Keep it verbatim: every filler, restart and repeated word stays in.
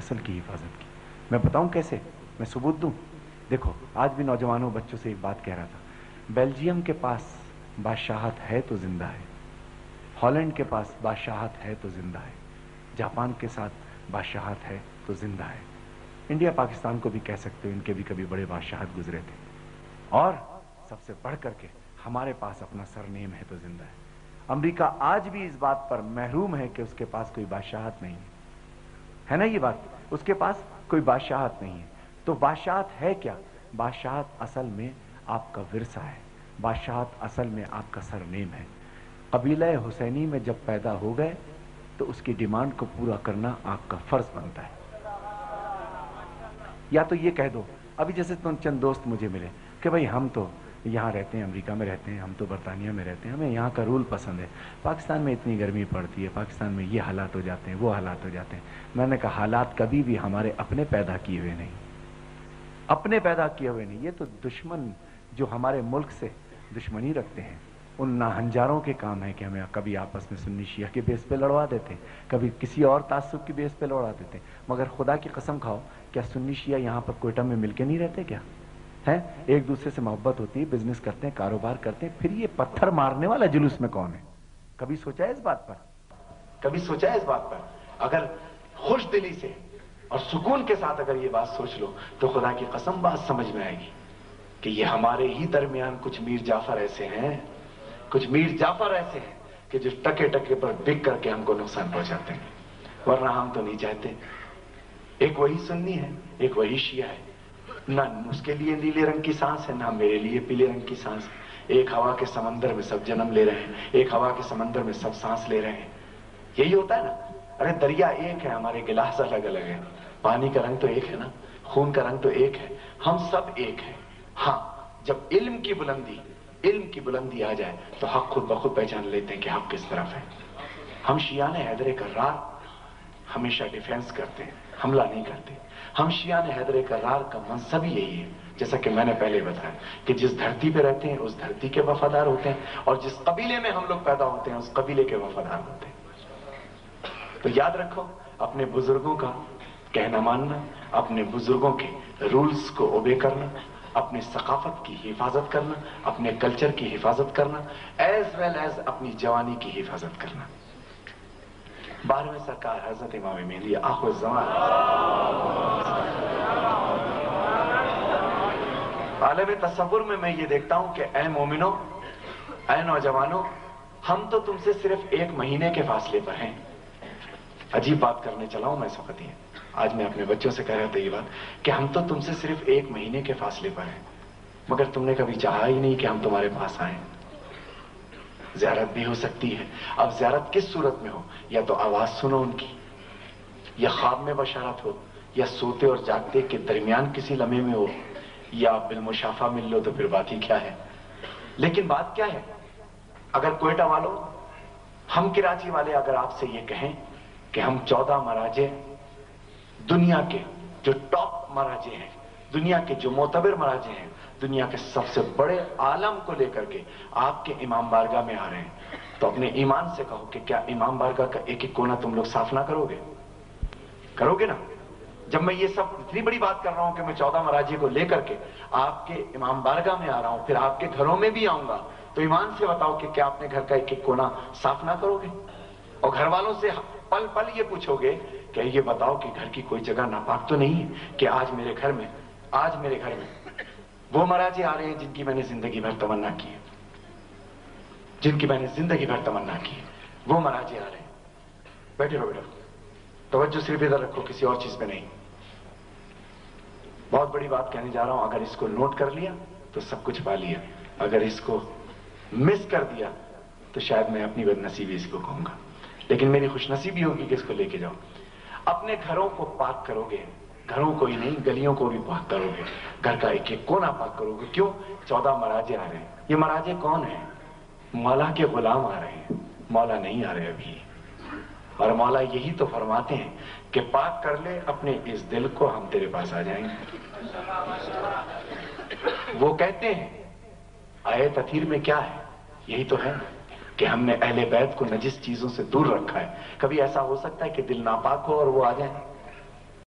नस्ल की हिफाजत की। मैं बताऊं कैसे, मैं सबूत दूं। देखो, आज भी नौजवानों बच्चों से एक बात कह रहा था, बेल्जियम के पास बादशाहत है तो जिंदा है, हॉलैंड के पास बादशाहत है तो जिंदा है, जापान के साथ बादशाहत है तो जिंदा है, इंडिया पाकिस्तान को भी कह सकते हो, इनके भी कभी बड़े बादशाहत गुजरे थे, और सबसे बढ़ करके हमारे पास अपना सरनेम है तो जिंदा है। अमेरिका आज भी इस बात पर महरूम है कि उसके पास कोई बादशाहत नहीं है, है ना ये बात, उसके पास कोई बादशाहत नहीं है। तो बादशाहत है क्या? बादशाहत असल में आपका विरसा है, बादशाहत असल में आपका सरनेम है। कबीला हुसैनी में जब पैदा हो गए तो उसकी डिमांड को पूरा करना आपका फर्ज बनता है। या तो ये कह दो, अभी जैसे तुम चंद दोस्त मुझे मिले कि भाई हम तो यहाँ रहते हैं, अमेरिका में रहते हैं, हम तो बरतानिया में रहते हैं, हमें यहाँ का रूल पसंद है, पाकिस्तान में इतनी गर्मी पड़ती है, पाकिस्तान में ये हालात हो जाते हैं, वो हालात हो जाते हैं। मैंने कहा हालात कभी भी हमारे अपने पैदा किए हुए नहीं, अपने पैदा किए हुए नहीं, ये तो दुश्मन जो हमारे मुल्क से दुश्मनी रखते हैं उन नाहंजारों के काम है कि हमें कभी आपस में सुन्नी शिया के बेस पे लड़वा देते हैं, कभी किसी और तासुब की बेस पे लड़वा देते हैं। मगर खुदा की कसम खाओ, क्या सुन्नी शिया यहाँ पर कोयटा में मिलके नहीं रहते क्या? हैं, एक दूसरे से मोहब्बत होती है, बिजनेस करते हैं, कारोबार करते हैं, फिर ये पत्थर मारने वाला जुलूस में कौन है? कभी सोचा है इस बात पर? कभी सोचा है इस बात पर? अगर खुश दिली से और सुकून के साथ अगर ये बात सोच लो तो खुदा की कसम बात समझ में आएगी कि ये हमारे ही दरमियान कुछ मीर जाफर ऐसे हैं, कुछ मीर जाफर ऐसे हैं कि जो टके टके पर बिक करके हमको नुकसान पहुंचाते हैं, वरना हम तो नहीं चाहते। एक वही सुन्नी है, एक वही शिया है, ना उसके लिए नीले रंग की सांस है, ना मेरे लिए पीले रंग की सांस है। एक हवा के समंदर में सब जन्म ले रहे हैं, एक हवा के समंदर में सब सांस ले रहे हैं। यही होता है ना। अरे दरिया एक है, हमारे गिलास अलग अलग है, पानी का रंग तो एक है ना, खून का रंग तो एक है, हम सब एक हैं। हाँ, जब इल्म की बुलंदी इल्म की बुलंदी आ जाए तो हक खुद ब खुद पहचान लेते हैं कि हक किस तरफ है। हम शियाने हैदर कर्रार हमेशा डिफेंस करते हैं, हमला नहीं करते। हम शियाने हैदर कर्रार का मनसब ही यही है, जैसा कि मैंने पहले बताया कि जिस धरती पे रहते हैं उस धरती के वफादार होते हैं, और जिस कबीले में हम लोग पैदा होते हैं उस कबीले के वफादार होते हैं। तो याद रखो, अपने बुजुर्गों का कहना मानना, अपने बुजुर्गों के रूल्स को ओबे करना, अपने सकाफत की हिफाजत करना, अपने कल्चर की हिफाजत करना, एज वेल एज अपनी जवानी की हिफाजत करना। बारहवें सरकार हजरत इमाम मेहदी आखिर ज़मान आलम तसव्वुर में मैं ये देखता हूं कि ऐ मोमिनो, ऐ नौजवानों, हम तो तुमसे सिर्फ एक महीने के फासले पर हैं। अजीब बात करने चला हूं मैं इस वक्त, ये आज मैं अपने बच्चों से कह रहा था ये बात कि हम तो तुमसे सिर्फ एक महीने के फासले पर हैं, मगर तुमने कभी चाहा ही नहीं कि हम तुम्हारे पास आए। ज़ियारत भी हो सकती है। अब ज़ियारत किस सूरत में हो, या तो आवाज सुनो उनकी, या ख्वाब में बशारत हो, या सोते और जागते के दरमियान किसी लम्हे में हो, या बिलमुशाफा मिल लो तो फिर बात ही क्या है। लेकिन बात क्या है, अगर कोयटा वालों, हम कराची वाले अगर आपसे ये कहें कि हम चौदह मराजे, दुनिया के जो टॉप मराजे हैं, दुनिया के जो मोतबर मराजे हैं, दुनिया के सबसे बड़े आलम को लेकर के आपके इमाम बारगाह में आ रहे हैं, तो अपने ईमान से कहो कि क्या इमाम बारगाह का एक एक कोना तुम लोग साफ ना करोगे? करोगे ना? जब मैं ये सब इतनी बड़ी बात कर रहा हूं कि मैं चौदह मराजे को लेकर के आपके इमाम बारगाह में आ रहा हूं, फिर आपके घरों में भी आऊंगा, तो ईमान से बताओ कि क्या अपने घर का एक एक कोना साफ ना करोगे? और घर वालों से पल पल ये पूछोगे कि ये बताओ कि घर की कोई जगह नापाक तो नहीं है कि आज मेरे घर में आज मेरे घर में वो मराजे आ रहे हैं जिनकी मैंने जिंदगी भर तमन्ना की है, जिनकी मैंने जिंदगी भर तमन्ना की है, वो मराजे आ रहे हैं। बैठे रहो, बैठो, तवज्जो सिर्फ इधर रखो, किसी और चीज पे नहीं। बहुत बड़ी बात कहने जा रहा हूं, अगर इसको नोट कर लिया तो सब कुछ पा लिया, अगर इसको मिस कर दिया तो शायद मैं अपनी बदनसीबी इसको कहूंगा, लेकिन मेरी खुशनसीबी होगी कि इसको लेके जाओ। अपने घरों को पाक करोगे, घरों को ही नहीं गलियों को भी पाक करोगे, घर का एक एक कोना पाक करोगे। क्यों? चौदह मराजे आ रहे हैं। ये मराजे कौन है? मौला के गुलाम आ रहे हैं, मौला नहीं आ रहे अभी। और मौला यही तो फरमाते हैं कि पाक कर ले अपने इस दिल को, हम तेरे पास आ जाएंगे। वो कहते हैं आए तथीर में क्या है, यही तो है कि हमने अहले बैत को नजिस चीजों से दूर रखा है। कभी ऐसा हो सकता है कि दिल नापाक हो और वो आ जाए?